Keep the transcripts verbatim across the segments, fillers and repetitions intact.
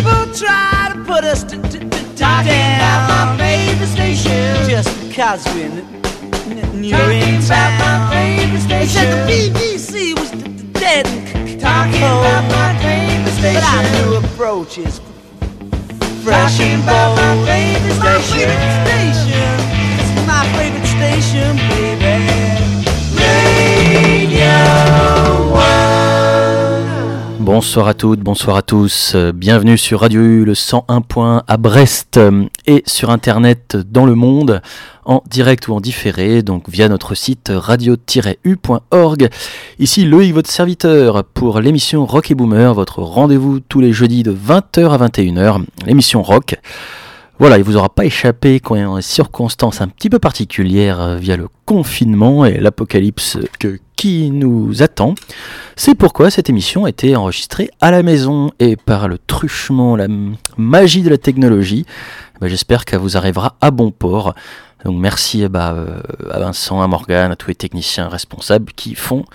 People try to put us to, to, to, to down my favorite station just because we're n- n- near in town. They said the B B C was d- d- dead and talking about my favorite station. But our new approach is fresh and bold. My favorite station. station. It's my favorite station, baby. Radio One. Bonsoir à toutes, bonsoir à tous, bienvenue sur Radio U, le cent un point à Brest et sur internet dans le monde, en direct ou en différé, donc via notre site radio tiret u point org. Ici Loïc, votre serviteur, pour l'émission Rock et Boomer, votre rendez-vous tous les jeudis de vingt heures à vingt et une heures, l'émission Rock. Voilà, il vous aura pas échappé quand il y a des circonstances un petit peu particulières via le confinement et l'apocalypse que, qui nous attend. C'est pourquoi cette émission a été enregistrée à la maison et par le truchement, la magie de la technologie. Ben, j'espère qu'elle vous arrivera à bon port. Donc merci bah, à Vincent, à Morgane, à tous les techniciens responsables qui font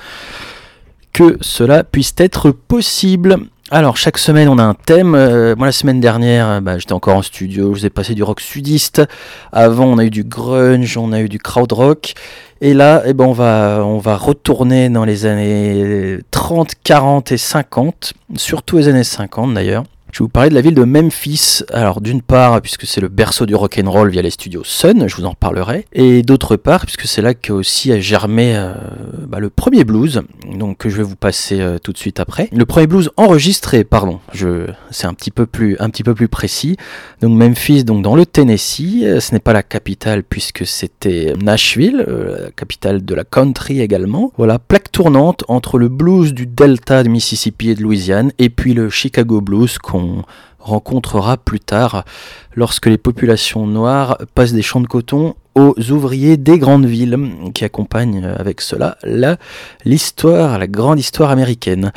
que cela puisse être possible. Alors, chaque semaine, on a un thème. Euh, moi, la semaine dernière, bah, j'étais encore en studio, je vous ai passé du rock sudiste. Avant, on a eu du grunge, on a eu du krautrock. Et là, eh ben, on va, on va retourner dans les années trente, quarante et cinquante, surtout les années cinquante d'ailleurs. Je vais vous parler de la ville de Memphis. Alors d'une part, puisque c'est le berceau du rock'n'roll via les studios Sun, je vous en reparlerai. Et d'autre part, puisque c'est là qu'aussi a germé euh, bah, le premier blues, donc que je vais vous passer euh, tout de suite après. Le premier blues enregistré, pardon, je, c'est un petit peu plus, un petit peu plus précis. Donc Memphis, donc dans le Tennessee, euh, ce n'est pas la capitale puisque c'était Nashville, euh, la capitale de la country également. Voilà, plaque tournante entre le blues du Delta de Mississippi et de Louisiane et puis le Chicago blues qu'on On rencontrera plus tard lorsque les populations noires passent des champs de coton aux ouvriers des grandes villes qui accompagnent avec cela la, l'histoire, la grande histoire américaine.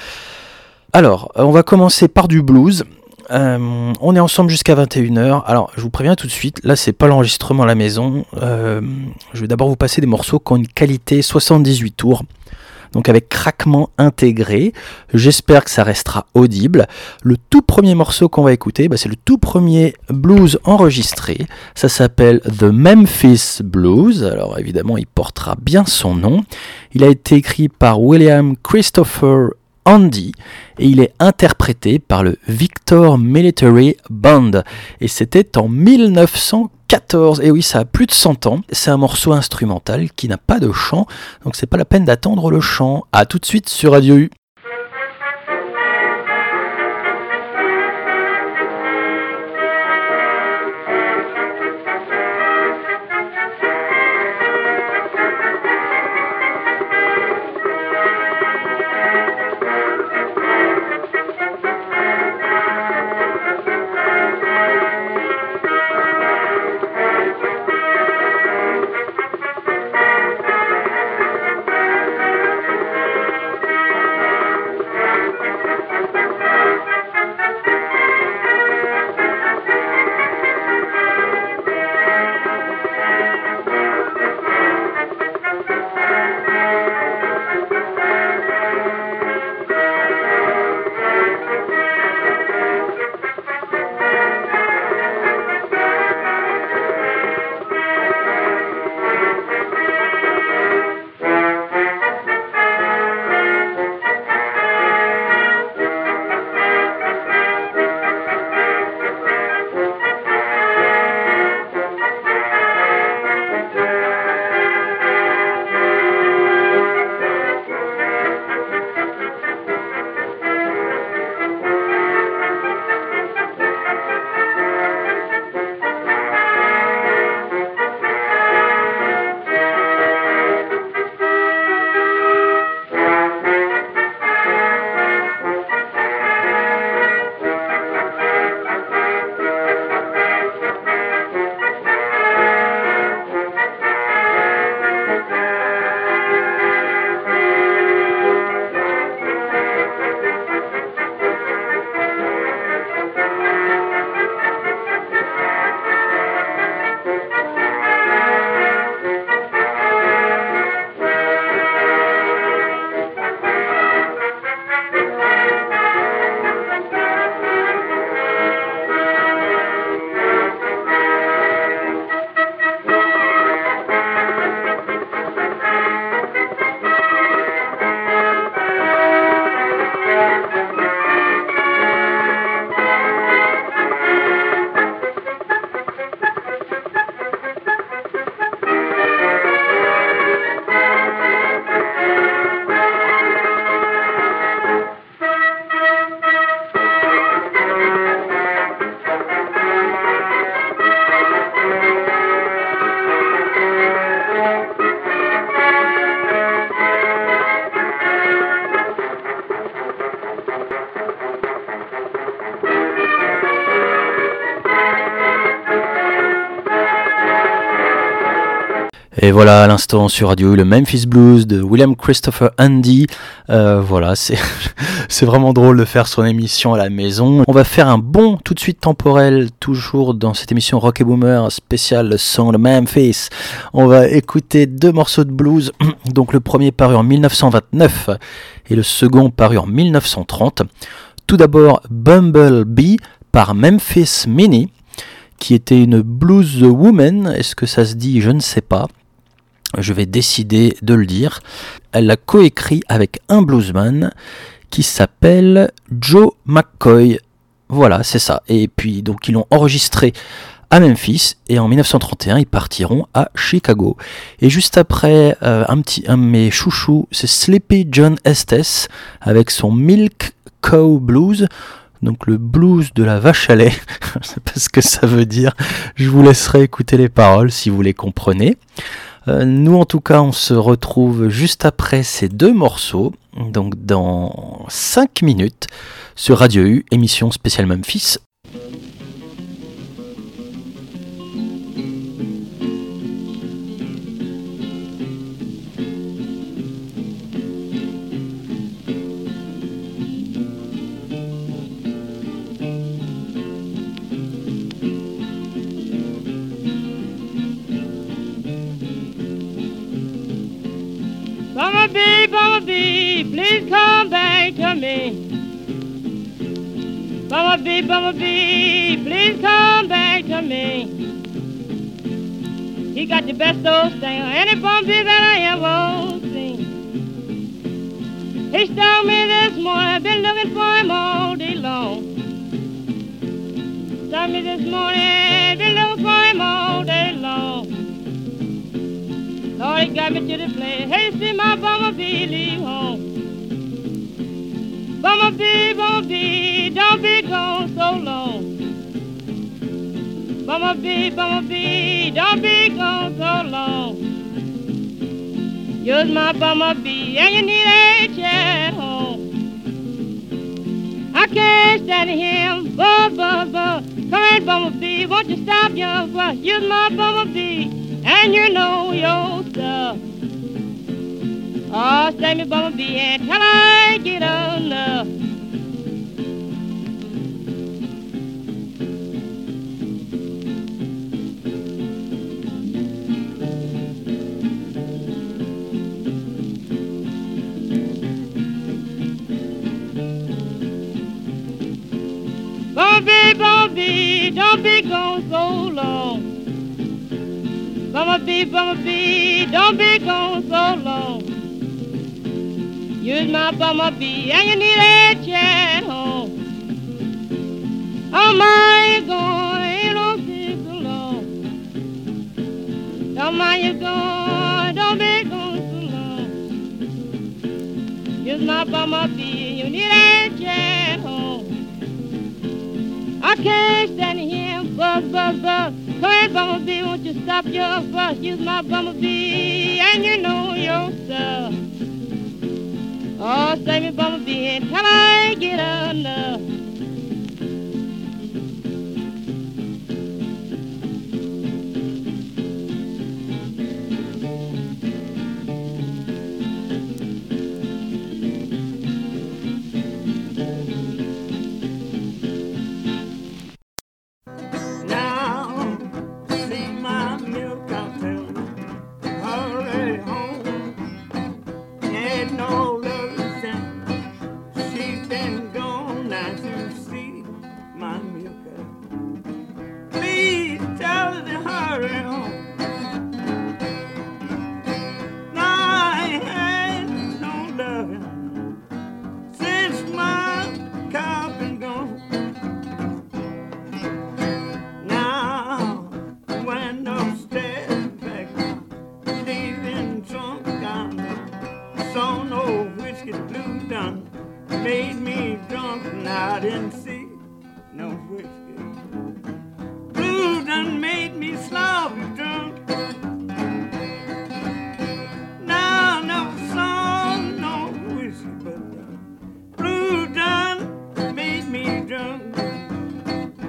Alors, on va commencer par du blues. Euh, on est ensemble jusqu'à vingt et une heures. Alors, je vous préviens tout de suite, là c'est pas l'enregistrement à la maison. Euh, je vais d'abord vous passer des morceaux qui ont une qualité soixante-dix-huit tours. Donc avec craquement intégré, j'espère que ça restera audible. Le tout premier morceau qu'on va écouter, bah c'est le tout premier blues enregistré. Ça s'appelle The Memphis Blues. Alors évidemment, il portera bien son nom. Il a été écrit par William Christopher Handy et il est interprété par le Victor Military Band. Et c'était en mille neuf cent quatorze, et oui, ça a plus de cent ans. C'est un morceau instrumental qui n'a pas de chant, donc c'est pas la peine d'attendre le chant. A tout de suite sur Radio U. Thank you. Et voilà, à l'instant sur Radio U, le Memphis Blues de William Christopher Handy. Euh, voilà, c'est, c'est vraiment drôle de faire son émission à la maison. On va faire un bond tout de suite temporel, toujours dans cette émission Rock et Boomer spéciale Song de Memphis. On va écouter deux morceaux de blues, donc le premier paru en dix-neuf cent vingt-neuf et le second paru en dix-neuf cent trente. Tout d'abord Bumblebee par Memphis Minnie, qui était une blues woman. Est-ce que ça se dit? Je ne sais pas. Je vais décider de le dire. Elle l'a coécrit avec un bluesman qui s'appelle Joe McCoy. Voilà, c'est ça. Et puis, donc, ils l'ont enregistré à Memphis et en dix-neuf cent trente et un, ils partiront à Chicago. Et juste après, euh, un, petit, un de mes chouchous, c'est Sleepy John Estes avec son Milk Cow Blues. Donc le blues de la vache à lait, je ne sais pas ce que ça veut dire. Je vous laisserai écouter les paroles si vous les comprenez. Euh, nous, en tout cas, on se retrouve juste après ces deux morceaux, donc dans cinq minutes, sur Radio U, émission spéciale Memphis. Bumblebee, bumblebee, please come back to me. Bumblebee, bumblebee, please come back to me. He got the best old thing of any bumblebee that I ever seen. He stung me this morning, I've been looking for him all day long. Stung me this morning, been looking for him all day long. Lord, he got me to the place. Hey, see my bumblebee leave home. Bumblebee, bumblebee, don't be gone so long. Bumblebee, bumblebee, don't be gone so long. You're my bumblebee and you need a chair at home. I can't stand him, buzz, buzz, buzz. Come here, bumblebee, won't you stop your bus? You're my bumblebee and you know your stuff. Oh, send me bumblebee until I get enough. Bumblebee, bumblebee, don't be gone so long. Bumblebee, bumblebee, don't be gone so long. You're my bumblebee and you need a chair at home. Oh my, you're gone, ain't no take so long. Don't mind you're gone, don't be gone so long. You're my bumblebee and you need a chair at home. I can't stand here, buzz, buzz, buzz. Come here, bumblebee, won't you stop your fuss? Use my bumblebee, and you know your stuff. Oh, save me, bumblebee, until I get enough.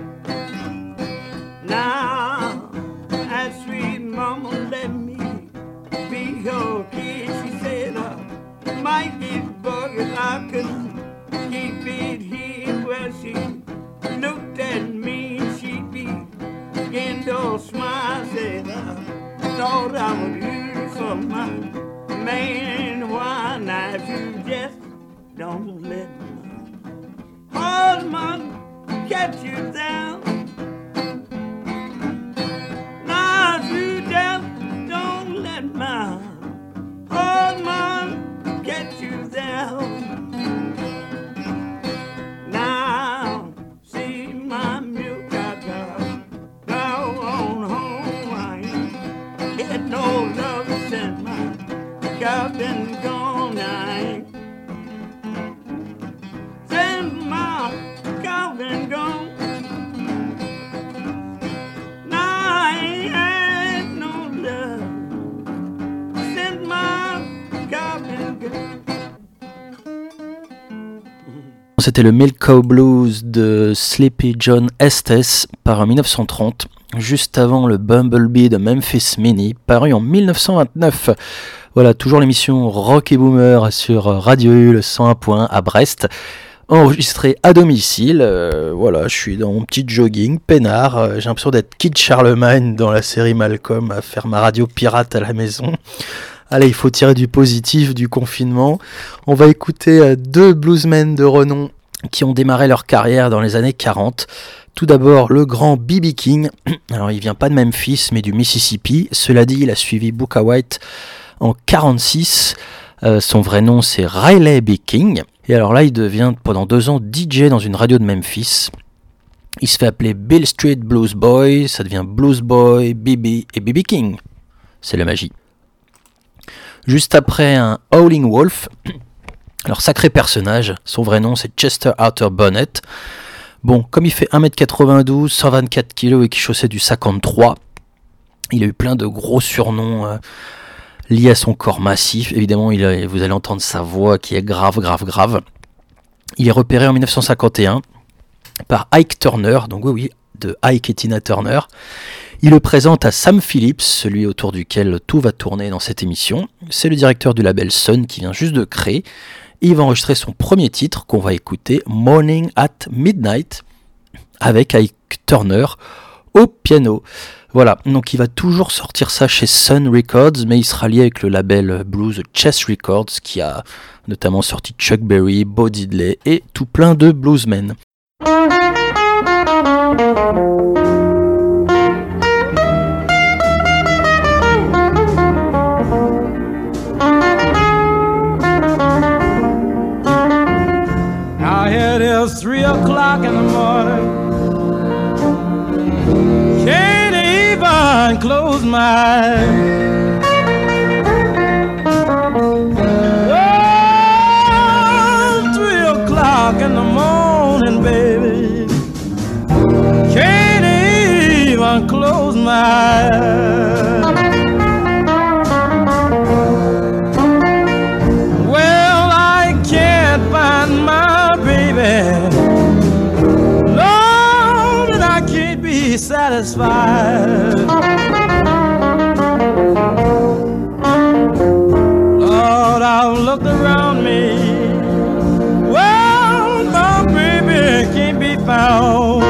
Now, as sweet mama let me don't let my old man get you down. Now you just don't let my old man get you down. Now see my milk I got down on home. I ain't get no love since my cow been gone. I ain't since my cow been gone. Now I ain't had no love since my cow been gone. C'était le Milk Cow Blues de Sleepy John Estes, paru en dix-neuf cent trente, juste avant le Bumblebee de Memphis Minnie, paru en dix-neuf cent vingt-neuf. Voilà, toujours l'émission Rock et Boomer sur Radio U, le cent un point à Brest, enregistré à domicile. Euh, voilà, je suis dans mon petit jogging, peinard. Euh, j'ai l'impression d'être Kid Charlemagne dans la série Malcolm, à faire ma radio pirate à la maison. Allez, il faut tirer du positif du confinement. On va écouter euh, deux bluesmen de renom qui ont démarré leur carrière dans les années quarante. Tout d'abord, le grand B B King. Alors, il vient pas de Memphis, mais du Mississippi. Cela dit, il a suivi Booker White en quarante-six. Euh, son vrai nom, c'est Riley B. King. Et alors là, il devient pendant deux ans D J dans une radio de Memphis. Il se fait appeler Bill Street Blues Boy. Ça devient Blues Boy, B B et B B King. C'est la magie. Juste après, un Howling Wolf. Alors, sacré personnage. Son vrai nom, c'est Chester Arthur Bonnet. Bon, comme il fait un mètre quatre-vingt-douze, cent vingt-quatre kilos et qu'il chaussait du cinquante-trois, il a eu plein de gros surnoms euh, liés à son corps massif. Évidemment, il a, vous allez entendre sa voix qui est grave, grave, grave. Il est repéré en dix-neuf cent cinquante et un par Ike Turner, donc oui, oui, de Ike et Tina Turner. Il le présente à Sam Phillips, celui autour duquel tout va tourner dans cette émission. C'est le directeur du label Sun qui vient juste de créer. Il va enregistrer son premier titre qu'on va écouter, Morning at Midnight, avec Ike Turner au piano. Voilà, donc il va toujours sortir ça chez Sun Records, mais il sera lié avec le label blues Chess Records, qui a notamment sorti Chuck Berry, Bo Diddley et tout plein de bluesmen. It's three o'clock in the morning. Can't even close my eyes. Oh, three o'clock in the morning, baby. Can't even close my eyes. Well, I can't find my Lord, and I can't be satisfied. Lord, I've looked around me. Well, my baby can't be found.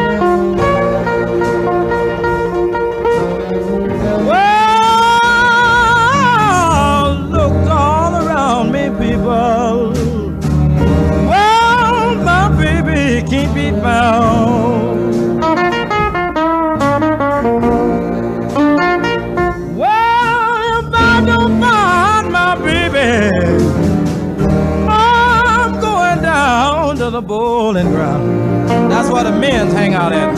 Well, look all around me, people. Can't be found. Well, if I don't find my baby, I'm going down to the bowling ground. That's where the men's hang out at.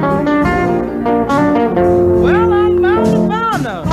Well, I'm bound to find her.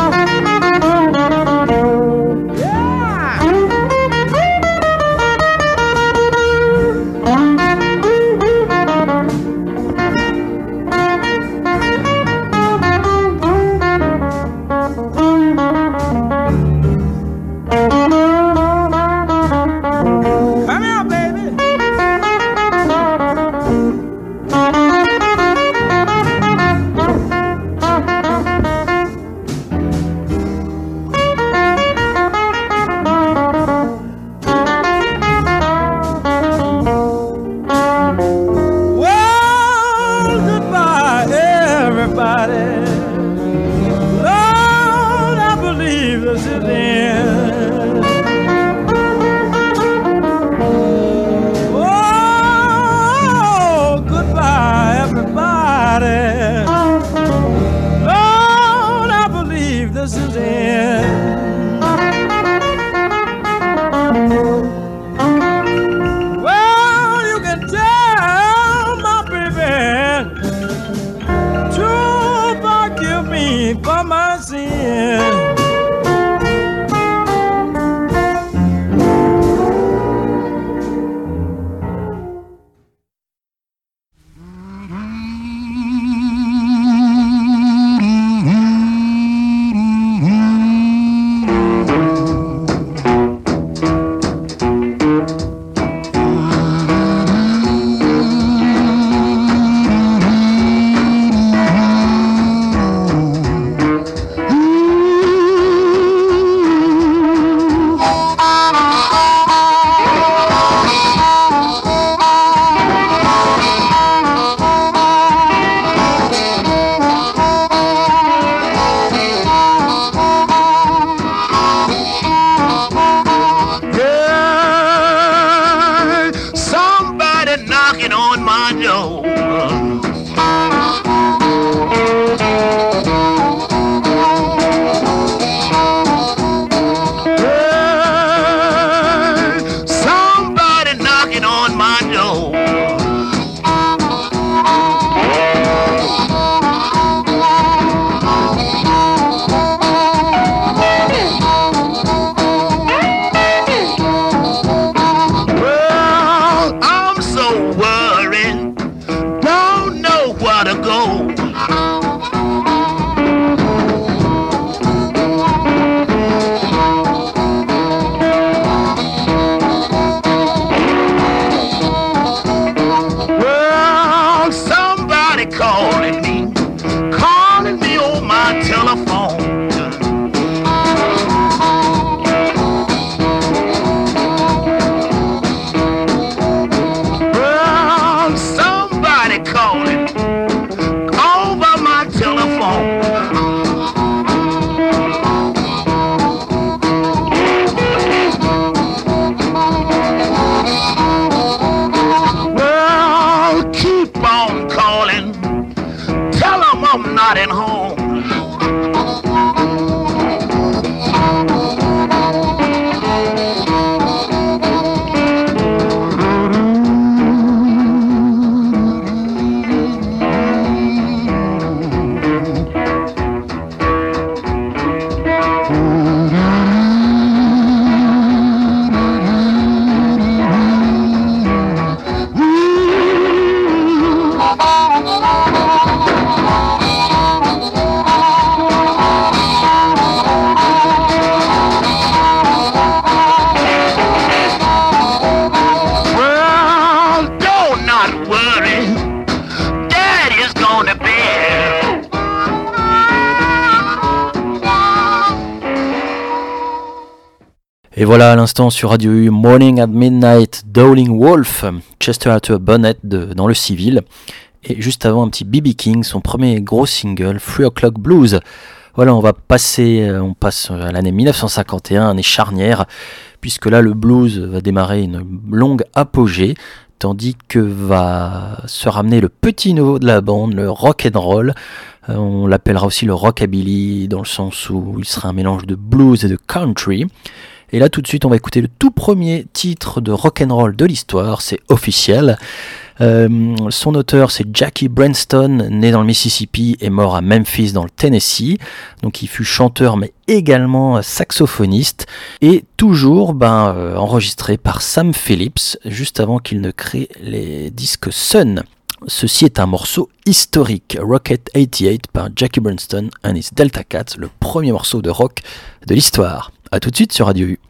Et voilà à l'instant sur Radio U, Morning at Midnight, Howling Wolf, Chester Arthur Bonnet de, dans le civil. Et juste avant, un petit B B King, son premier gros single, Three O'Clock Blues. Voilà, on va passer, on passe à l'année dix-neuf cent cinquante et un, année charnière, puisque là le blues va démarrer une longue apogée, tandis que va se ramener le petit nouveau de la bande, le rock and roll. Euh, on l'appellera aussi le rockabilly, dans le sens où il sera un mélange de blues et de country. Et là tout de suite on va écouter le tout premier titre de rock'n'roll de l'histoire, c'est officiel. Euh, son auteur c'est Jackie Brenston, né dans le Mississippi et mort à Memphis dans le Tennessee. Donc il fut chanteur mais également saxophoniste et toujours ben, euh, enregistré par Sam Phillips juste avant qu'il ne crée les disques Sun. Ceci est un morceau historique, Rocket quatre-vingt-dix-huit par Jackie Brenston and his Delta Cats, le premier morceau de rock de l'histoire. A tout de suite sur Radio U.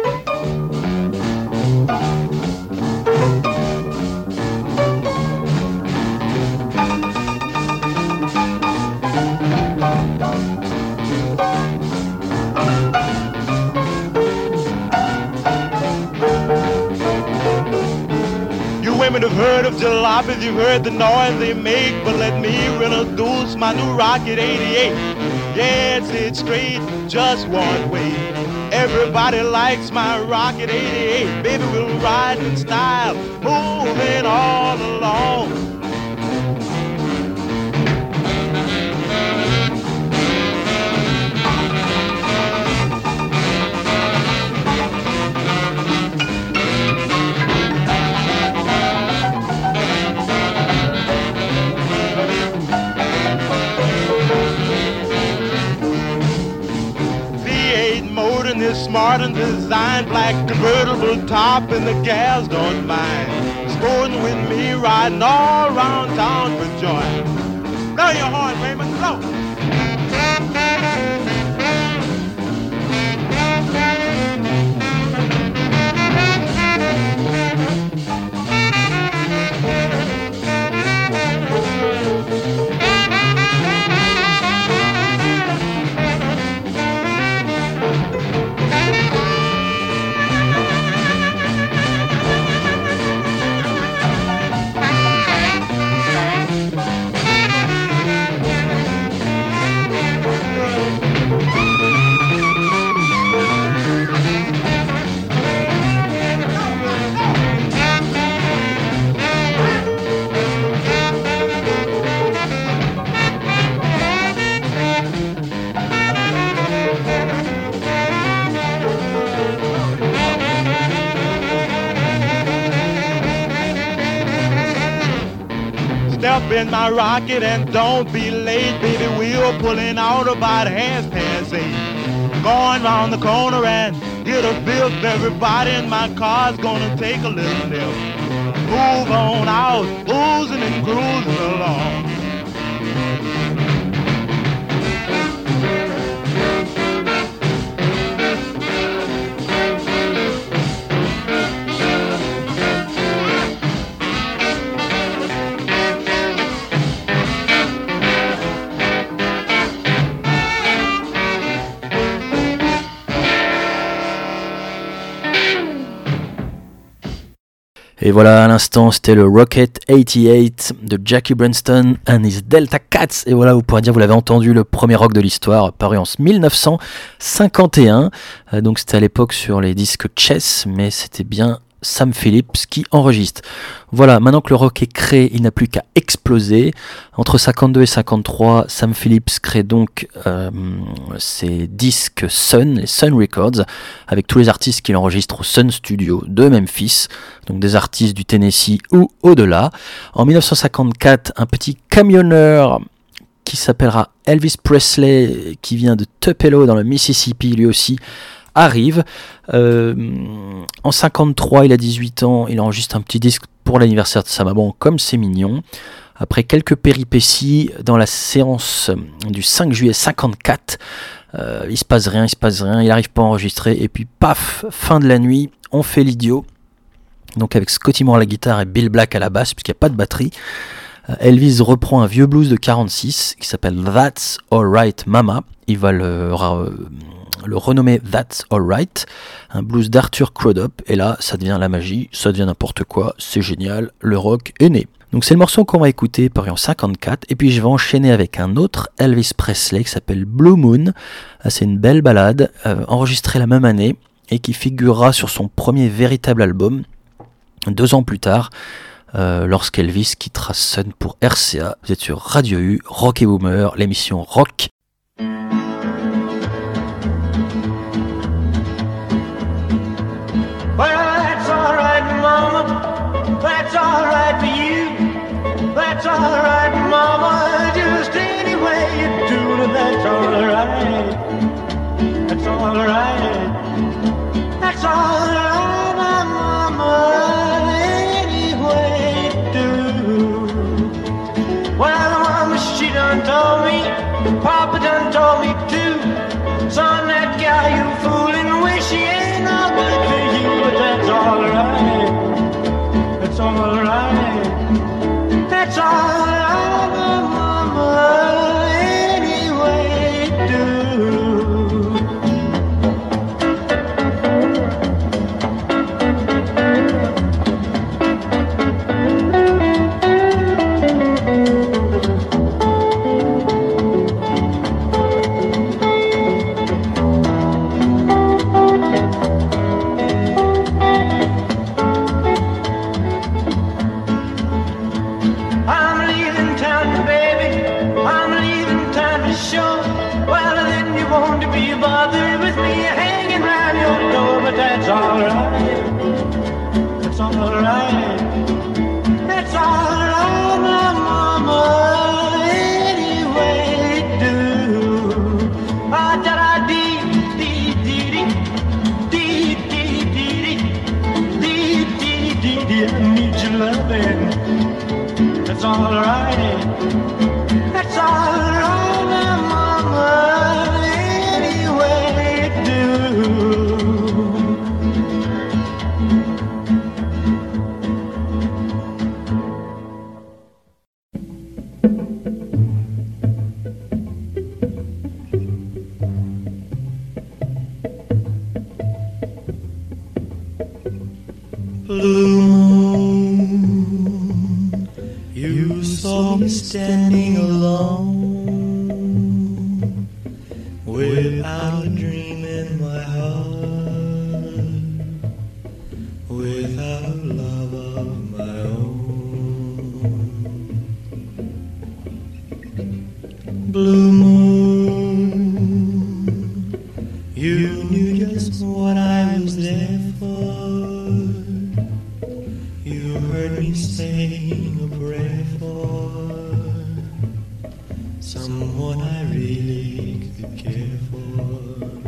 Women have heard of jalopies, you've heard the noise they make, but let me introduce my new Rocket eighty-eight. Yeah, it's it straight, just one way. Everybody likes my Rocket eighty-eight. Baby, we'll ride in style, moving all along. Is smart and designed, black convertible top, and the gals don't mind sporting with me, riding all around town for joy. Blow your horn, Raymond, blow. Step in my rocket and don't be late, baby. We're pulling out about half past eight. Going round the corner and get a fifth. Everybody in my car's gonna take a little nip. Move on out, oozing and cruising along. Et voilà, à l'instant, c'était le Rocket quatre-vingt-dix-huit de Jackie Brenston and his Delta Cats. Et voilà, vous pourrez dire, vous l'avez entendu, le premier rock de l'histoire, paru en dix-neuf cent cinquante et un. Euh, donc c'était à l'époque sur les disques Chess, mais c'était bien Sam Phillips qui enregistre. Voilà, maintenant que le rock est créé, il n'a plus qu'à exploser. Entre cinquante-deux et cinquante-trois, Sam Phillips crée donc euh, ses disques Sun, les Sun Records, avec tous les artistes qu'il enregistre au Sun Studio de Memphis, donc des artistes du Tennessee ou au-delà. En dix-neuf cent cinquante-quatre, un petit camionneur qui s'appellera Elvis Presley, qui vient de Tupelo dans le Mississippi, lui aussi, arrive. Euh, en cinquante-trois, il a dix-huit ans, il enregistre un petit disque pour l'anniversaire de sa maman, comme c'est mignon. Après quelques péripéties, dans la séance du cinq juillet cinquante-quatre, euh, il se passe rien, il se passe rien, il n'arrive pas à enregistrer, et puis paf, fin de la nuit, on fait l'idiot. Donc avec Scotty Moore à la guitare et Bill Black à la basse, puisqu'il n'y a pas de batterie. Elvis reprend un vieux blues de quarante-six qui s'appelle That's Alright Mama. Il va le, le renommé That's Alright, un blues d'Arthur Crudup, et là ça devient la magie, ça devient n'importe quoi, c'est génial, le rock est né. Donc c'est le morceau qu'on va écouter paru en cinquante-quatre, et puis je vais enchaîner avec un autre Elvis Presley qui s'appelle Blue Moon. Ah, c'est une belle ballade, euh, enregistrée la même année, et qui figurera sur son premier véritable album, deux ans plus tard, euh, lorsqu'Elvis quittera Sun pour R C A. Vous êtes sur Radio U, Rock et Boomer, l'émission Rock. Well, that's alright, mama, that's alright for you. That's alright, mama, just any way you do it, that's alright. That's alright. That's alright, mama, any way you do. Well, mama, she done told me, Papa done told me too. Son, that gal you fooling with, she ain't no good for you, but that's alright. That's alright. That's alright, mama, any way you do. That's alright, that's alright, that's alright, my mama, any way you do. Ah, da da dee, dee, dee, dee, dee, dee, dee, dee, dee, dee, dee, I need your loving. That's alright, that's alright, my mama, any way you do. Blue moon, you saw me standing alone, without a dream in my heart, without a love of my own. Blue moon, you knew just what I was there for. You heard me saying a prayer for someone I really could care for.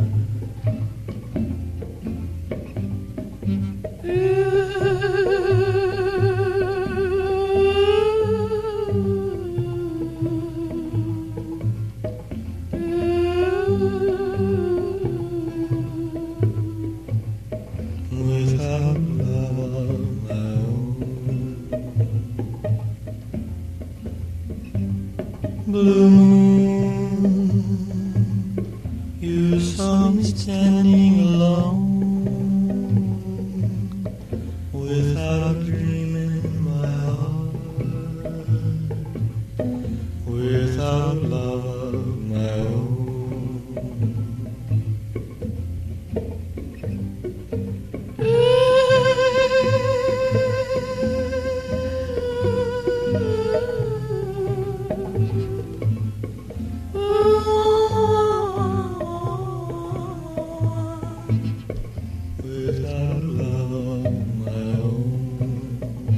Without love of my blue moon, you saw me standing alone, without a dream in my heart, without love of my own. Without love of my own.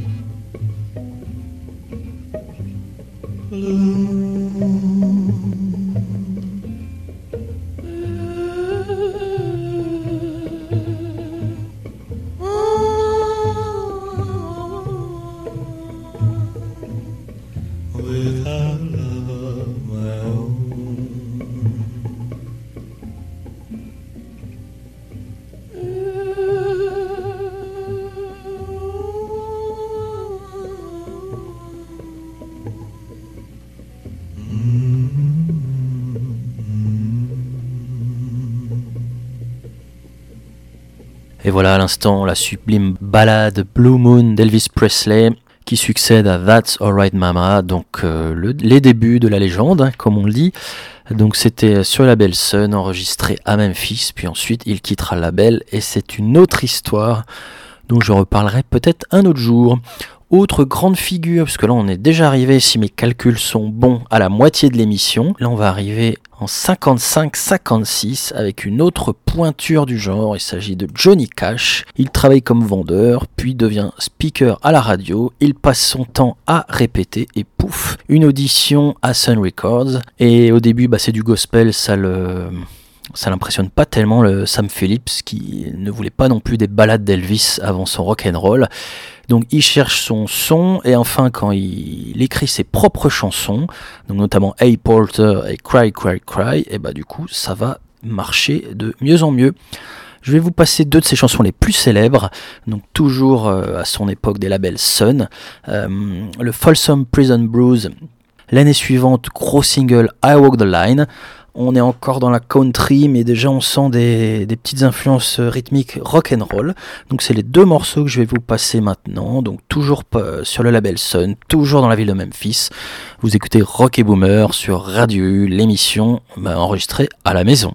Et voilà à l'instant la sublime ballade Blue Moon d'Elvis Presley qui succède à That's Alright Mama, donc euh, le, les débuts de la légende, hein, comme on le dit. Donc c'était sur le label Sun, enregistré à Memphis, puis ensuite il quittera le label et c'est une autre histoire dont je reparlerai peut-être un autre jour. Autre grande figure, parce que là on est déjà arrivé, si mes calculs sont bons, à la moitié de l'émission. Là on va arriver en cinquante-cinq cinquante-six avec une autre pointure du genre. Il s'agit de Johnny Cash. Il travaille comme vendeur, puis devient speaker à la radio. Il passe son temps à répéter et pouf, une audition à Sun Records. Et au début bah, c'est du gospel, ça le... Ça l'impressionne pas tellement le Sam Phillips qui ne voulait pas non plus des ballades d'Elvis avant son rock'n'roll. Donc il cherche son son et enfin quand il, il écrit ses propres chansons, donc notamment Hey Porter et Cry Cry Cry, et bah du coup ça va marcher de mieux en mieux. Je vais vous passer deux de ses chansons les plus célèbres, donc toujours euh, à son époque des labels Sun. Euh, le Folsom Prison Blues, l'année suivante, gros single I Walk the Line. On est encore dans la country, mais déjà on sent des, des petites influences rythmiques rock'n'roll. Donc c'est les deux morceaux que je vais vous passer maintenant. Donc toujours sur le label Sun, toujours dans la ville de Memphis. Vous écoutez Rock et Boomer sur Radio U, l'émission bah, enregistrée à la maison.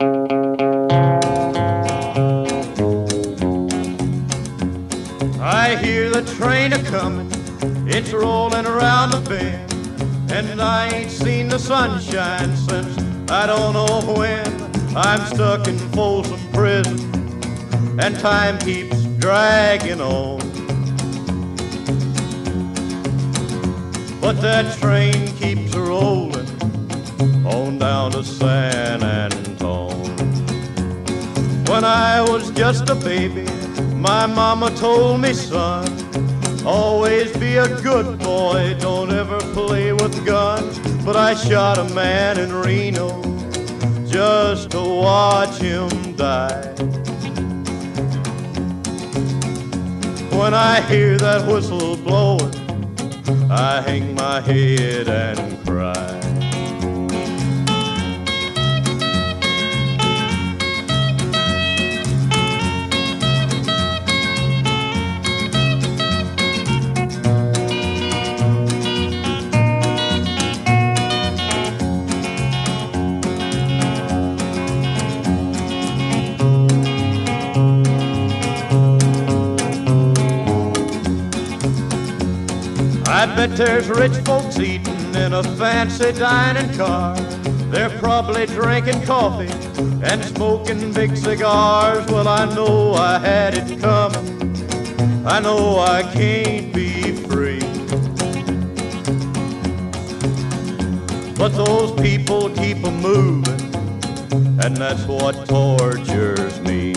I hear the train a-comin', it's rollin' around the bend, and I ain't seen the sunshine since I don't know when. I'm stuck in Folsom Prison, and time keeps dragging on. But that train keeps rolling on down to San Antone. When I was just a baby, my mama told me, son, always be a good boy, don't ever play with guns. But I shot a man in Reno just to watch him die. When I hear that whistle blowing, I hang my head and cry. I bet there's rich folks eating in a fancy dining car. They're probably drinking coffee and smoking big cigars. Well, I know I had it coming, I know I can't be free. But those people keep a moving, and that's what tortures me.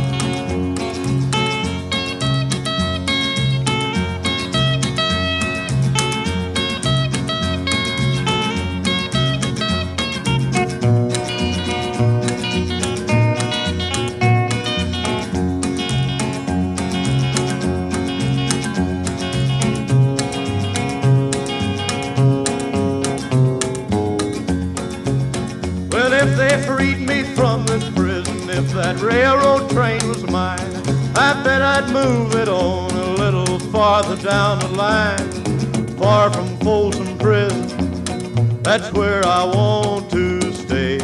Freed me from this prison. If that railroad train was mine, I bet I'd move it on a little farther down the line, far from Folsom Prison. That's where I want to stay.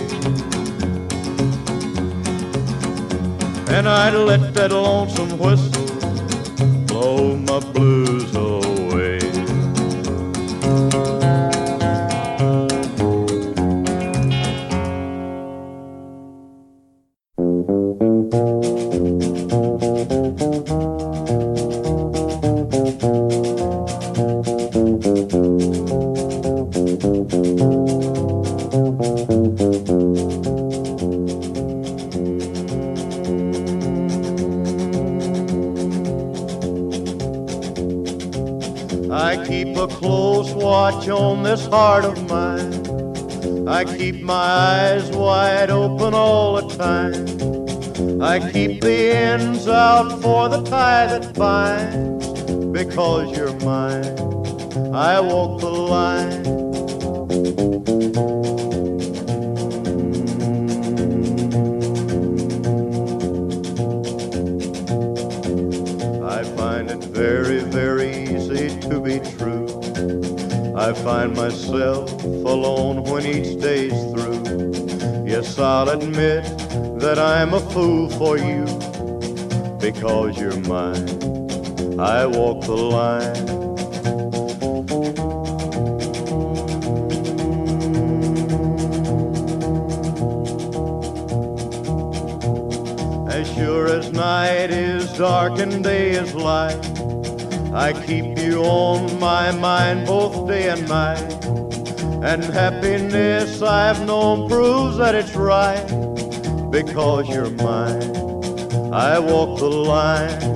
And I'd let that lonesome whistle blow my blues away. I keep a close watch on this heart of mine. I keep my eyes wide open all the time. I keep the ends out for the tie that binds. Because you're mine, I walk the line. very easy to be true. I find myself alone when each day's through. Yes, I'll admit that I'm a fool for you. Because you're mine, I walk the line. As sure as night is dark and day is light, I keep you on my mind both day and night. And happiness I've known proves that it's right. Because you're mine, I walk the line.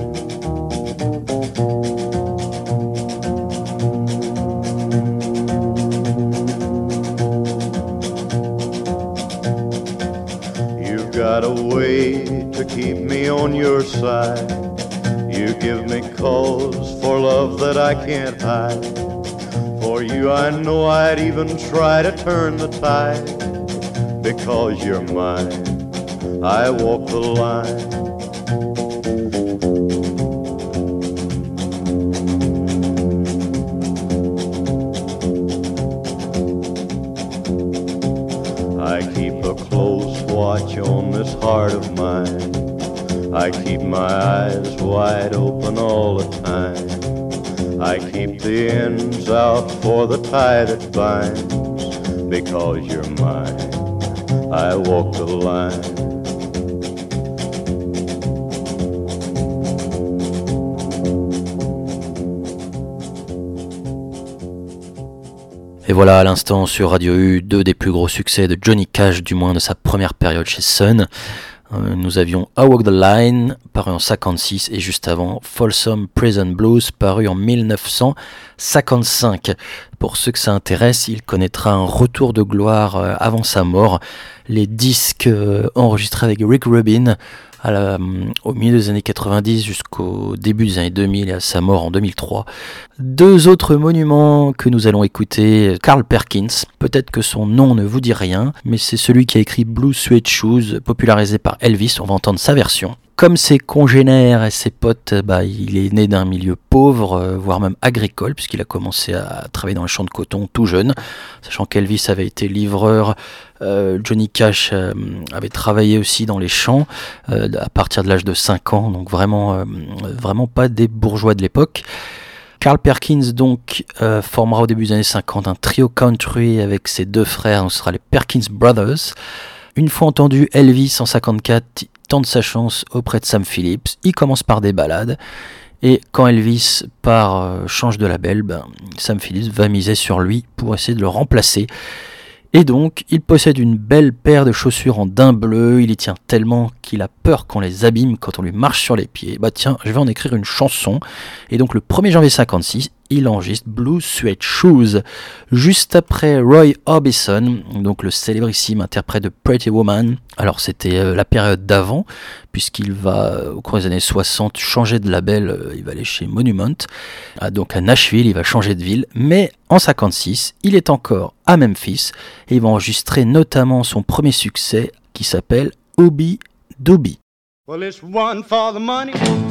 You've got a way to keep me on your side. You give me cause for love that I can't hide. For you I know I'd even try to turn the tide. Because you're mine, I walk the line. I keep a close watch on this heart of mine. I keep my eyes wide open all the time. I keep the ends out for the tie that binds. Because you're mine, I walk the line. Et voilà à l'instant sur Radio U, deux des plus gros succès de Johnny Cash, du moins de sa première période chez Sun. Euh, nous avions I Walk the Line, paru en cinquante-six, et juste avant Folsom Prison Blues, paru en dix-neuf cent cinquante-cinq. Pour ceux que ça intéresse, il connaîtra un retour de gloire euh, avant sa mort. Les disques euh, enregistrés avec Rick Rubin à la, au milieu des années quatre-vingt-dix jusqu'au début des années deux mille et à sa mort en deux mille trois. Deux autres monuments que nous allons écouter, Carl Perkins, peut-être que son nom ne vous dit rien, mais c'est celui qui a écrit Blue Suede Shoes, popularisé par Elvis, on va entendre sa version. Comme ses congénères et ses potes, bah, il est né d'un milieu pauvre, euh, voire même agricole, puisqu'il a commencé à travailler dans les champs de coton tout jeune. Sachant qu'Elvis avait été livreur, euh, Johnny Cash euh, avait travaillé aussi dans les champs euh, à partir de l'âge de cinq ans, donc vraiment, euh, vraiment pas des bourgeois de l'époque. Carl Perkins donc euh, formera au début des années cinquante un trio country avec ses deux frères, donc ce sera les Perkins Brothers. Une fois entendu Elvis en cinquante-quatre, tente sa chance auprès de Sam Phillips, il commence par des ballades, et quand Elvis part, euh, change de label, ben, Sam Phillips va miser sur lui pour essayer de le remplacer. Et donc, il possède une belle paire de chaussures en daim bleu, il y tient tellement qu'il a peur qu'on les abîme quand on lui marche sur les pieds. Bah tiens, je vais en écrire une chanson. Et donc le premier janvier cinquante-six, il enregistre Blue Suede Shoes. Juste après Roy Orbison, donc le célébrissime interprète de Pretty Woman. Alors c'était euh, la période d'avant, puisqu'il va, euh, au cours des années soixante, changer de label, euh, il va aller chez Monument. Ah, donc à Nashville, il va changer de ville, mais en cinquante-six, il est encore à Memphis, et il va enregistrer notamment son premier succès, qui s'appelle Obi Dobi. Well, it's one for the money,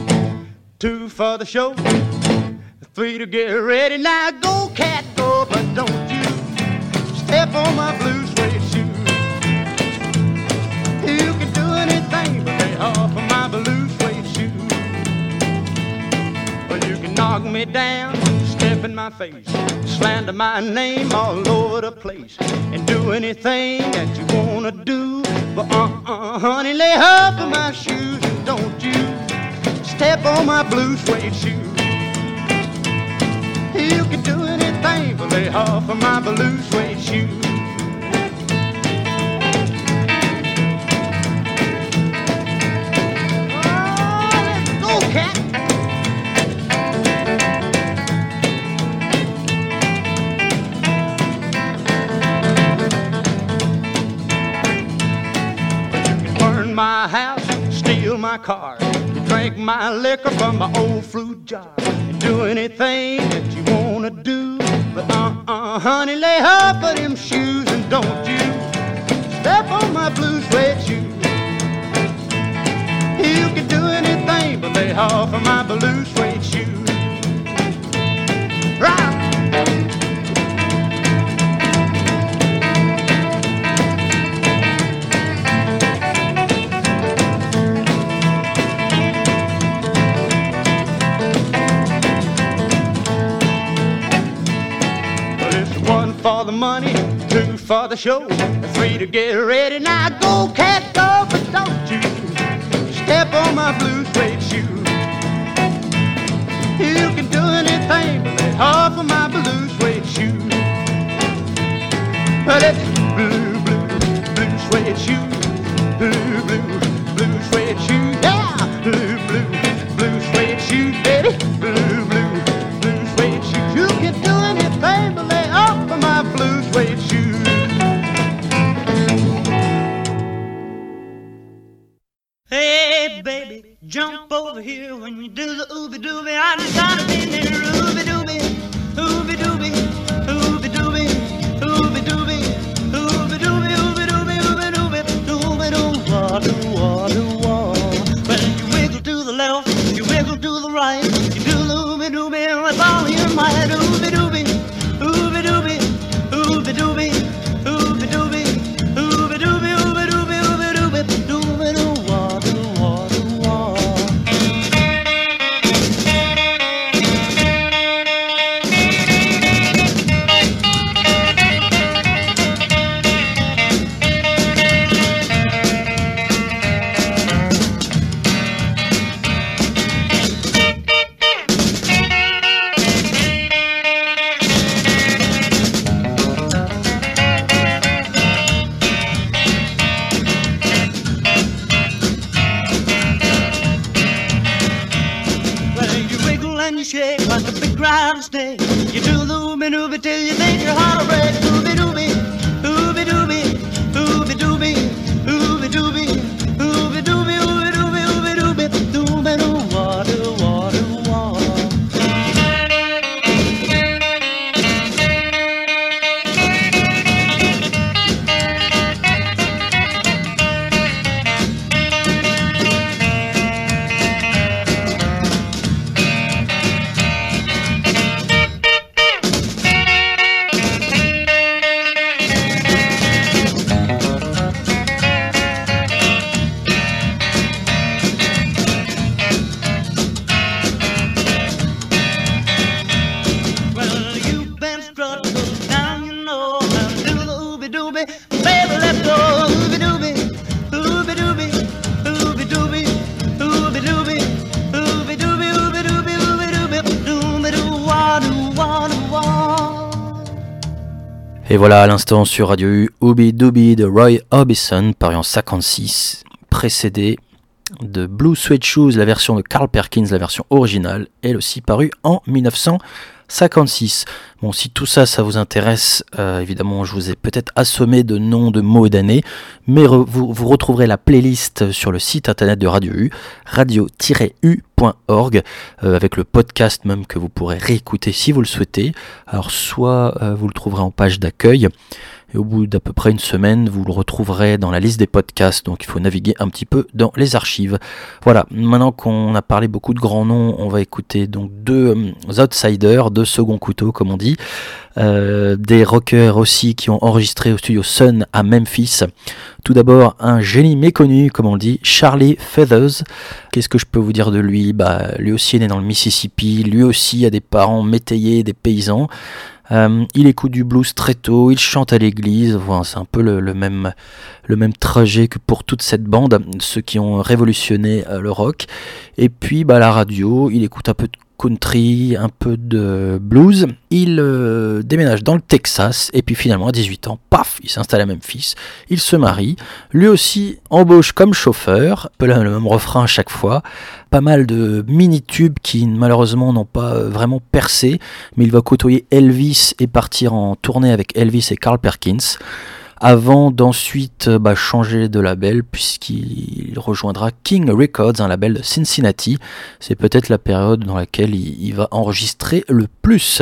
two for the show, three to get ready. Now go, cat, go, but don't you step on my blue suede shoe. You can do anything but lay off of my blue suede shoe. Well, you can knock me down, step in my face, slander my name all over the place, and do anything that you wanna do. But uh-uh, honey, lay off of my shoes, and don't you step on my blue suede shoe. You can do anything but lay off of my blue suede shoe. Oh, let's go, cat. My house, steal my car, drink my liquor from my old fruit jar, and do anything that you wanna do. But uh-uh, honey, lay off of them shoes, and don't you step on my blue suede shoe. You can do anything but lay off of my blue suede shoe. for the money, two for the show, three to get ready. Now go, cat, go, but don't you step on my blue suede shoe. You can do anything but lay off of my blue suede shoe. But it's blue, blue, blue suede shoe, blue, blue, blue suede shoe, yeah, blue, blue, blue suede shoe, baby, blue, blue, blue suede shoe. You can do anything but lay off of my blue suede shoe. Hey, baby, jump over here when you do the ooby dooby. I just gotta be there, ooby dooby, ooby dooby, ooby dooby, ooby dooby, ooby dooby, ooby dooby, ooby dooby, dooby doo, wah doo, wah doo, wah. Well, you wiggle to the left, you wiggle to the right, you do the ooby dooby with all your might, ooby dooby, ooby dooby, ooby dooby, ooby dooby, ooby dooby, ooby dooby, ooby dooby, dooby doo. Shake like a big rattlesnake. You do the ooby dooby till you think your heart will break. Ooby dooby, ooby dooby, ooby dooby, ooby dooby, ooby dooby, ooby dooby, ooby dooby, dooby doo, wah doo, wah doo, wah. Et voilà à l'instant sur Radio U, Ooby Dooby de Roy Orbison, paru en cinquante-six, précédé de Blue Suede Shoes, la version de Carl Perkins, la version originale, elle aussi parue en dix-neuf cent cinquante-six. Bon, si tout ça, ça vous intéresse, euh, évidemment, je vous ai peut-être assommé de noms de mots et d'années, mais re- vous, vous retrouverez la playlist sur le site internet de Radio U, radio tiret u point org, euh, avec le podcast même que vous pourrez réécouter si vous le souhaitez. Alors, soit euh, vous le trouverez en page d'accueil, et au bout d'à peu près une semaine, vous le retrouverez dans la liste des podcasts, donc il faut naviguer un petit peu dans les archives. Voilà, maintenant qu'on a parlé beaucoup de grands noms, on va écouter donc deux euh, outsiders, deux seconds couteaux comme on dit, euh, des rockers aussi qui ont enregistré au studio Sun à Memphis. Tout d'abord, un génie méconnu, comme on le dit, Charlie Feathers. Qu'est-ce que je peux vous dire de lui ? Bah, lui aussi est né dans le Mississippi, lui aussi a des parents métayers, des paysans. Euh, il écoute du blues très tôt, il chante à l'église, voilà, c'est un peu le, le, même, le même trajet que pour toute cette bande, ceux qui ont révolutionné euh, le rock. Et puis bah, la radio, il écoute un peu de country, un peu de blues. Il euh, déménage dans le Texas et puis finalement à dix-huit ans, paf, il s'installe à Memphis, il se marie, lui aussi embauche comme chauffeur, un peu le même refrain à chaque fois, pas mal de mini-tubes qui malheureusement n'ont pas vraiment percé, mais il va côtoyer Elvis et partir en tournée avec Elvis et Carl Perkins, avant d'ensuite bah, changer de label puisqu'il rejoindra King Records, un label de Cincinnati. C'est peut-être la période dans laquelle il, il va enregistrer le plus.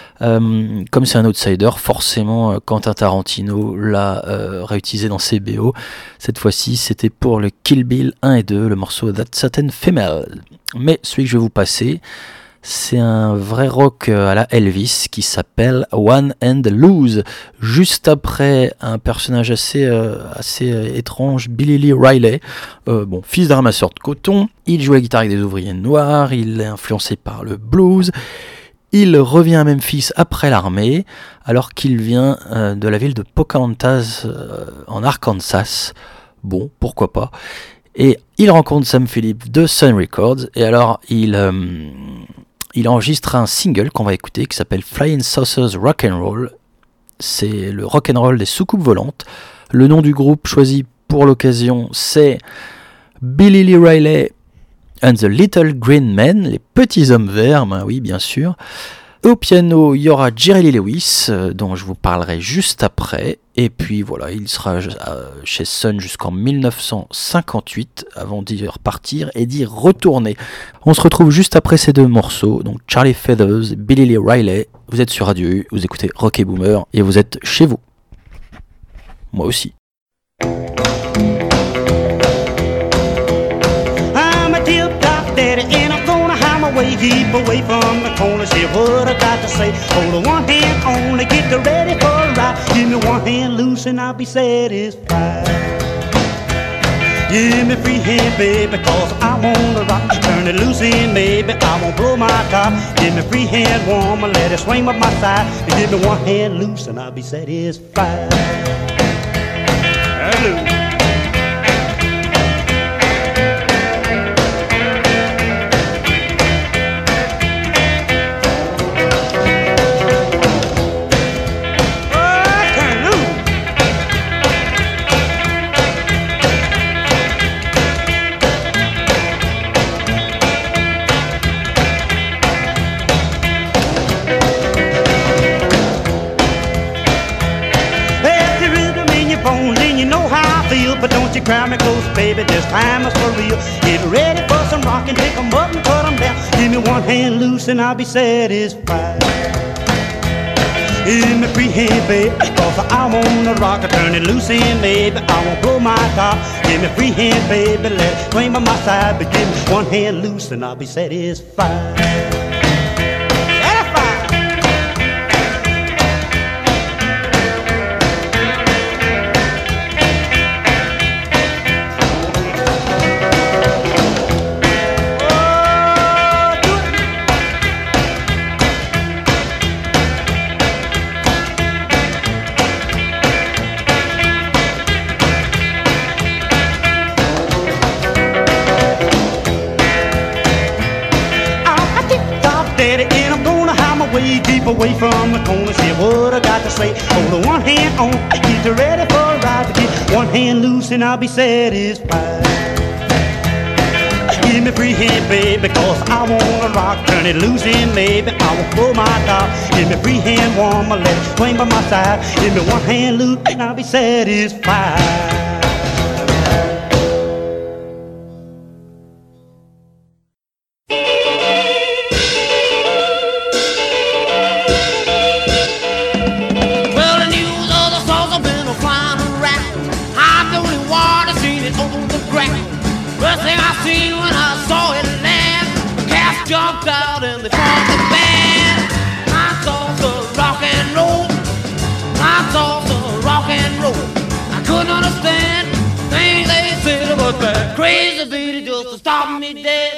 Euh, comme c'est un outsider, forcément Quentin Tarantino l'a euh, réutilisé dans ses B O. Cette fois-ci c'était pour le Kill Bill un et deux, le morceau That Certain Female. Mais celui que je vais vous passer, c'est un vrai rock à la Elvis qui s'appelle One and Lose. Juste après un personnage assez, euh, assez euh, étrange, Billy Lee Riley, euh, bon, fils d'un ramasseur de coton. Il joue la guitare avec des ouvriers noirs, il est influencé par le blues. Il revient à Memphis après l'armée, alors qu'il vient euh, de la ville de Pocahontas euh, en Arkansas. Bon, pourquoi pas. Et il rencontre Sam Phillips de Sun Records, et alors il, euh, il enregistre un single qu'on va écouter qui s'appelle Flying Saucers Rock'n'Roll. C'est le rock'n'roll des soucoupes volantes. Le nom du groupe choisi pour l'occasion, c'est Billy Lee Riley and the Little Green Men, les petits hommes verts, ben oui bien sûr. Au piano, il y aura Jerry Lee Lewis, euh, dont je vous parlerai juste après. Et puis voilà, il sera euh, chez Sun jusqu'en dix-neuf cent cinquante-huit, avant d'y repartir et d'y retourner. On se retrouve juste après ces deux morceaux, donc Charlie Feathers et Billy Lee Riley. Vous êtes sur Radio U, vous écoutez Rock et Boomer, et vous êtes chez vous. Moi aussi. Away, keep away from the corner, see what I got to say. Hold one hand on to get ready for a ride. Give me one hand loose and I'll be satisfied. Give me free hand, baby, cause I wanna rock. Turn it loose in, baby, I won't blow my top. Give me free hand, woman, let it swing by my side. Give me one hand loose and I'll be satisfied. Hallelujah. But don't you cry me close, baby, this time is for real. Get ready for some rockin', pick 'em up and cut 'em down. Give me one hand loose and I'll be satisfied. Give me free hand, baby, cause I wanna rock. Turn it loose in, baby, I won't blow my top. Give me free hand, baby, let it swing by my side. But give me one hand loose and I'll be satisfied. Keep away from the corner, see what I got to say. Hold one hand on, get ready for a ride. Get one hand loose and I'll be satisfied. Give me free hand, baby, cause I wanna rock. Turn it loose in, baby, I won't blow my top. Give me free hand, woman, let it swing by my side. Give me one hand loose and I'll be satisfied. Jumped out and they formed the band. I saw the rock and roll. I saw the rock and roll. I couldn't understand things they said about that crazy beat just to stop me dead.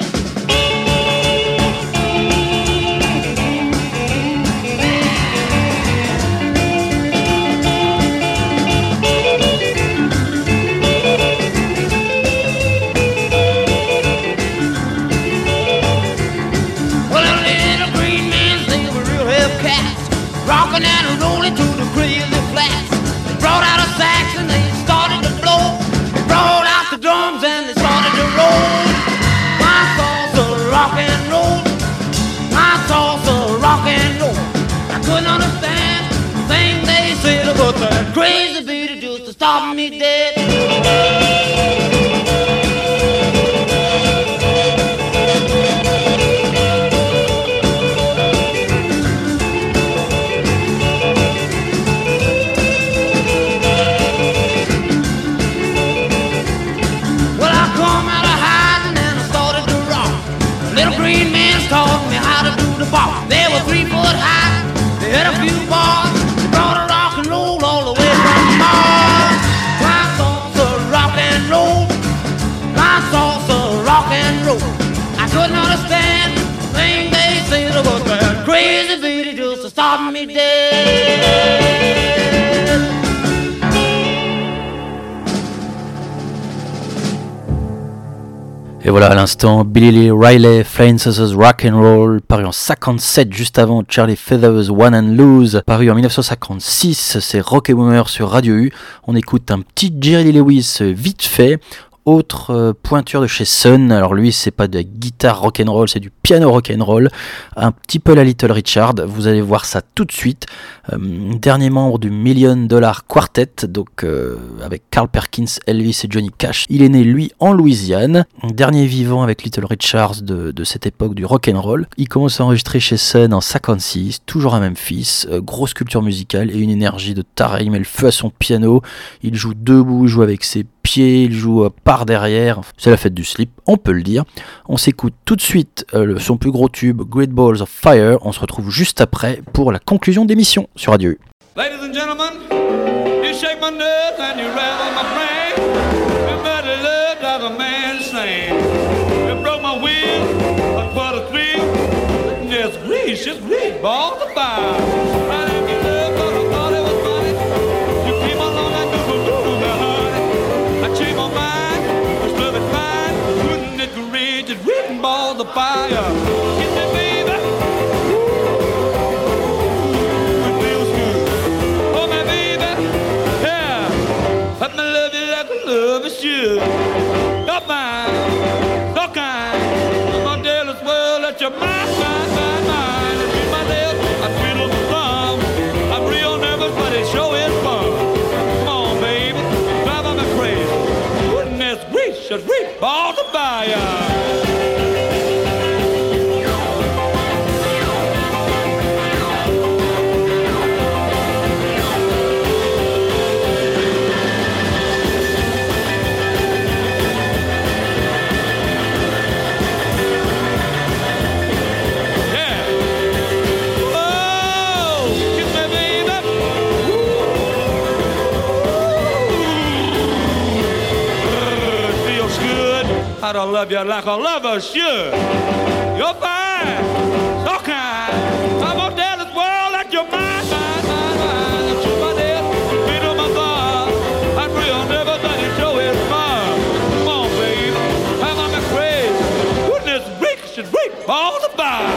Rockin' and rollin' to the crazy flats. They brought out a sax and they started to blow. They brought out the drums and they started to roll. My sauce of rock and roll. My sauce of rock and roll. I couldn't understand the thing they said about that crazy beat just to stop me dead. There were three foot high, they had a few bars, they brought a rock and roll all the way from stop me dead. Et voilà à l'instant Billy Lee Riley, Flying Saucers Rock and Roll, paru en cinquante-sept, juste avant Charlie Feathers One and Lose, paru en dix-neuf cent cinquante-six, c'est Rock et Boomer sur Radio U. On écoute un petit Jerry Lee Lewis vite fait. Autre euh, pointure de chez Sun, alors lui c'est pas de la guitare rock'n'roll, c'est du piano rock'n'roll, un petit peu la Little Richard, vous allez voir ça tout de suite. Euh, dernier membre du Million Dollar Quartet, donc euh, avec Carl Perkins, Elvis et Johnny Cash. Il est né lui en Louisiane, dernier vivant avec Little Richard de, de cette époque du rock'n'roll. Il commence à enregistrer chez Sun en cinquante-six, toujours à Memphis, euh, grosse culture musicale et une énergie de taré, il met le feu à son piano, il joue debout, il joue avec ses pied, il joue par derrière, c'est la fête du slip, on peut le dire. On s'écoute tout de suite euh, son plus gros tube, Great Balls of Fire. On se retrouve juste après pour la conclusion d'émission sur Radio U. Ladies and gentlemen, you shake my nerves and you rattle my brain. Everybody loves how the man sing. You broke my wheel, I put a thrill. Just reach, just reach, balls of fire. Right after you love, but I thought it was funny. You came along and do the do the honey. I changed my mind, was living fine. Wouldn't it reach, just reach, balls of fire. Get that baby. It feels good. Oh my baby, yeah. Let me love you like I love you should. So fine, so kind. I'm gonna tell this world that you're mine, mine, mine, mine. If you're my deal, I feel the thumb. I'm real nervous, but it sure is fun. Come on, baby, drive me crazy. Goodness gracious, reach balls of fire. I love you like a lover should. You're fine, so kind. I'm gonna tell this world that you're mine, mine, mine, mine. That you're my dear, beat on my thumb. I'm real never that you show is fun. Come on, baby, I'm on the craze. Goodness gracious, great balls of fire.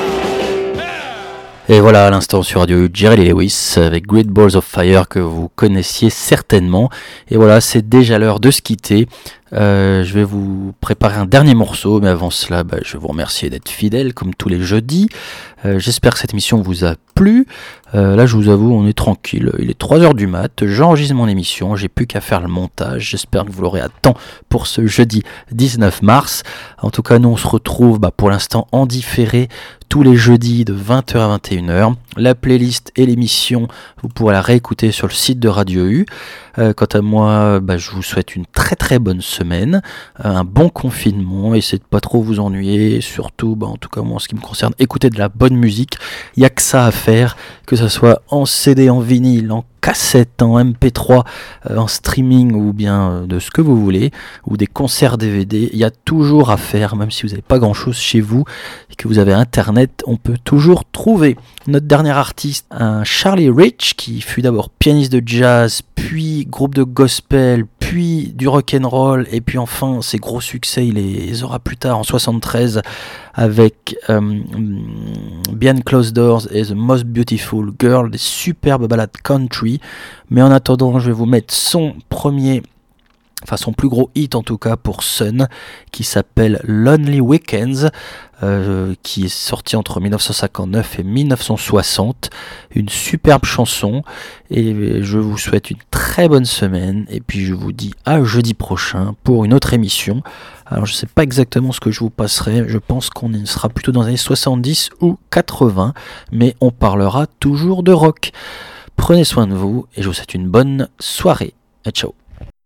Et voilà à l'instant sur Radio U, Jerry Lee Lewis avec Great Balls of Fire que vous connaissiez certainement. Et voilà, c'est déjà l'heure de se quitter. Euh, je vais vous préparer un dernier morceau, mais avant cela, bah, je vais vous remercier d'être fidèles comme tous les jeudis. Euh, j'espère que cette émission vous a plu. Euh, là, je vous avoue, on est tranquille. Il est trois heures du mat. J'enregistre mon émission. J'ai plus qu'à faire le montage. J'espère que vous l'aurez à temps pour ce jeudi dix-neuf mars. En tout cas, nous, on se retrouve bah, pour l'instant en différé tous les jeudis de vingt heures à vingt et une heures. La playlist et l'émission, vous pourrez la réécouter sur le site de Radio U. Euh, quant à moi, bah, je vous souhaite une très très bonne semaine, euh, un bon confinement, essayez de pas trop vous ennuyer, surtout, bah, en tout cas moi en ce qui me concerne, écoutez de la bonne musique, il n'y a que ça à faire, que ce soit en C D, en vinyle, en cassette, en M P trois, euh, en streaming ou bien euh, de ce que vous voulez, ou des concerts D V D, il y a toujours à faire, même si vous n'avez pas grand chose chez vous et que vous avez internet, on peut toujours trouver. Notre dernier artiste, un Charlie Rich, qui fut d'abord pianiste de jazz, puis groupe de gospel, puis du rock'n'roll, et puis enfin ses gros succès, il les aura plus tard en soixante-treize avec euh, Behind Closed Doors et The Most Beautiful Girl, des superbes ballades country. Mais en attendant, je vais vous mettre son premier, enfin son plus gros hit en tout cas pour Sun, qui s'appelle Lonely Weekends, euh, qui est sorti entre dix-neuf cent cinquante-neuf et dix-neuf cent soixante. Une superbe chanson, et je vous souhaite une très bonne semaine, et puis je vous dis à jeudi prochain pour une autre émission. Alors je sais pas exactement ce que je vous passerai, je pense qu'on sera plutôt dans les années soixante-dix ou quatre-vingts, mais on parlera toujours de rock. Prenez soin de vous, et je vous souhaite une bonne soirée, et ciao.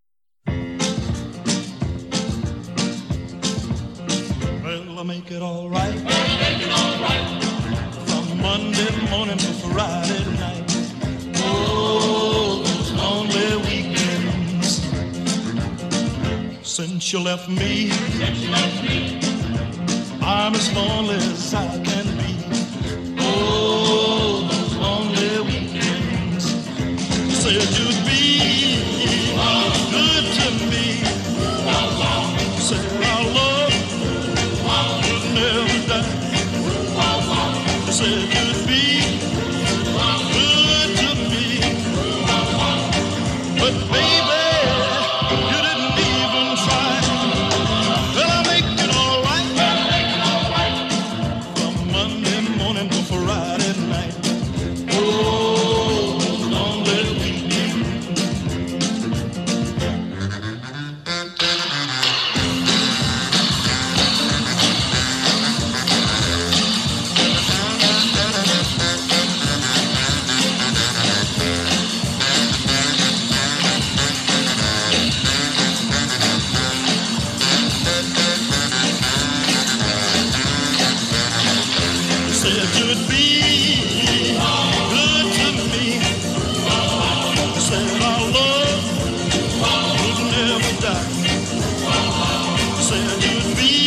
Make it all right. Make it all right. From Monday morning to Friday night. Oh, those lonely weekends. Since you left me, Since you left me. I'm as lonely as I can be. Oh, those lonely be good to me. But baby, you didn't even try. Well, I'll make it all right from Monday morning to Friday night. Oh, lonely weekend. Said you'd be good to me. Said our love would never die. Said you'd be